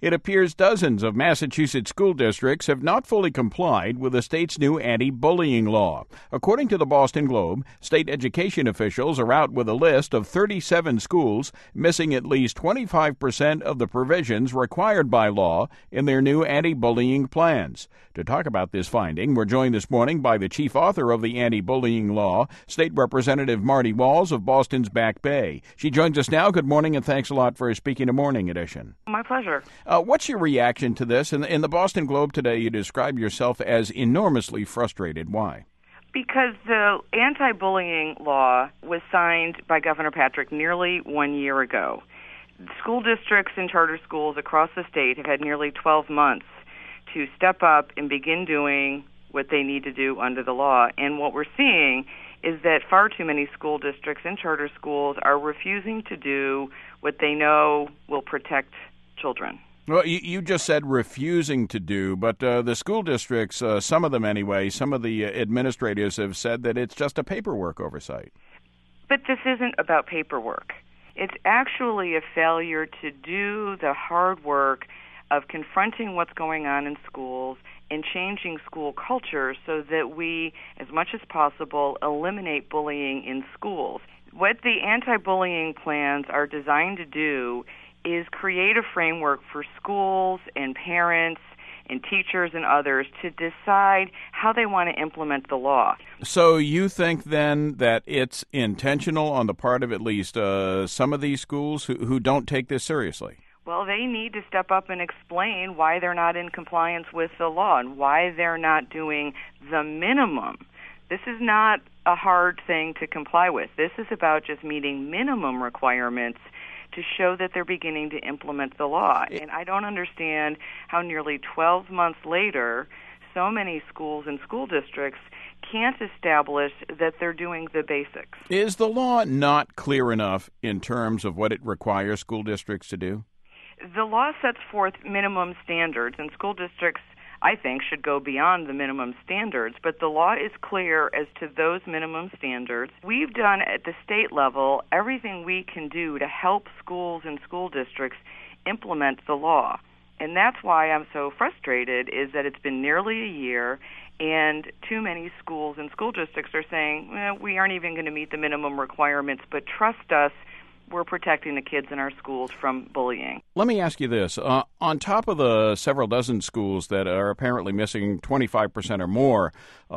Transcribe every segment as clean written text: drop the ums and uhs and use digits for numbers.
It appears dozens of Massachusetts school districts have not fully complied with the state's new anti-bullying law. According to the Boston Globe, state education officials are out with a list of 37 schools missing at least 25% of the provisions required by law in their new anti-bullying plans. To talk about this finding, we're joined this morning by the chief author of the anti-bullying law, State Representative Marty Walls of Boston's Back Bay. She joins us now. Good morning, and thanks a lot for speaking to Morning Edition. My pleasure. What's your reaction to this? In the Boston Globe today, you describe yourself as enormously frustrated. Why? Because the anti-bullying law was signed by Governor Patrick nearly 1 year ago. School districts and charter schools across the state have had nearly 12 months to step up and begin doing what they need to do under the law. And what we're seeing is that far too many school districts and charter schools are refusing to do what they know will protect children. Well, you just said refusing to do, but the school districts, some of them anyway, some of the administrators have said that it's just a paperwork oversight. But this isn't about paperwork. It's actually a failure to do the hard work of confronting what's going on in schools and changing school culture so that we, as much as possible, eliminate bullying in schools. What the anti-bullying plans are designed to do is create a framework for schools and parents and teachers and others to decide how they want to implement the law. So you think then that it's intentional on the part of at least some of these schools who don't take this seriously? Well, they need to step up and explain why they're not in compliance with the law and why they're not doing the minimum. This is not a hard thing to comply with. This is about just meeting minimum requirements to show that they're beginning to implement the law. And I don't understand how nearly 12 months later, so many schools and school districts can't establish that they're doing the basics. Is the law not clear enough in terms of what it requires school districts to do? The law sets forth minimum standards, and school districts, I think, should go beyond the minimum standards, but the law is clear as to those minimum standards. We've done at the state level everything we can do to help schools and school districts implement the law. And that's why I'm so frustrated, is that it's been nearly a year, and too many schools and school districts are saying, well, we aren't even going to meet the minimum requirements, but trust us, we're protecting the kids in our schools from bullying. Let me ask you this. On top of the several dozen schools that are apparently missing 25% or more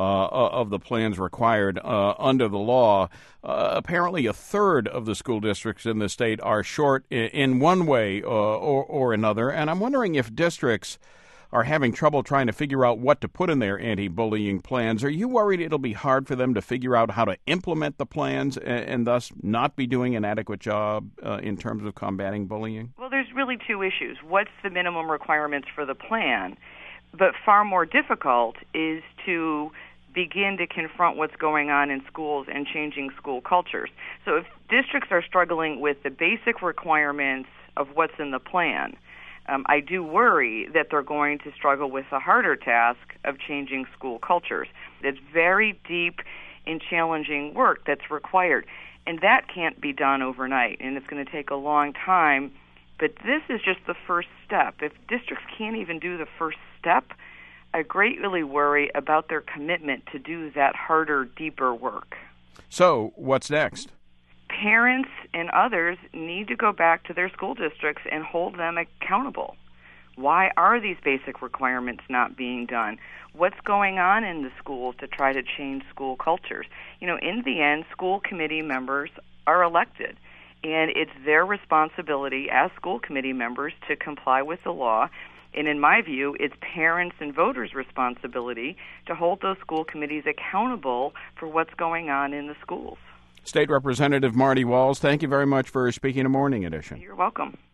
of the plans required under the law, apparently a third of the school districts in the state are short in one way or another. And I'm wondering if districts are having trouble trying to figure out what to put in their anti-bullying plans. Are you worried it'll be hard for them to figure out how to implement the plans and thus not be doing an adequate job in terms of combating bullying? Well, there's really two issues. What's the minimum requirements for the plan? But far more difficult is to begin to confront what's going on in schools and changing school cultures. So if districts are struggling with the basic requirements of what's in the plan, I do worry that they're going to struggle with the harder task of changing school cultures. It's very deep and challenging work that's required, and that can't be done overnight, and it's going to take a long time. But this is just the first step. If districts can't even do the first step, I greatly worry about their commitment to do that harder, deeper work. So, what's next? Parents and others need to go back to their school districts and hold them accountable. Why are these basic requirements not being done? What's going on in the schools to try to change school cultures? In the end, school committee members are elected, and it's their responsibility as school committee members to comply with the law. And in my view, it's parents and voters' responsibility to hold those school committees accountable for what's going on in the schools. State Representative Marty Walls, thank you very much for speaking to Morning Edition. You're welcome.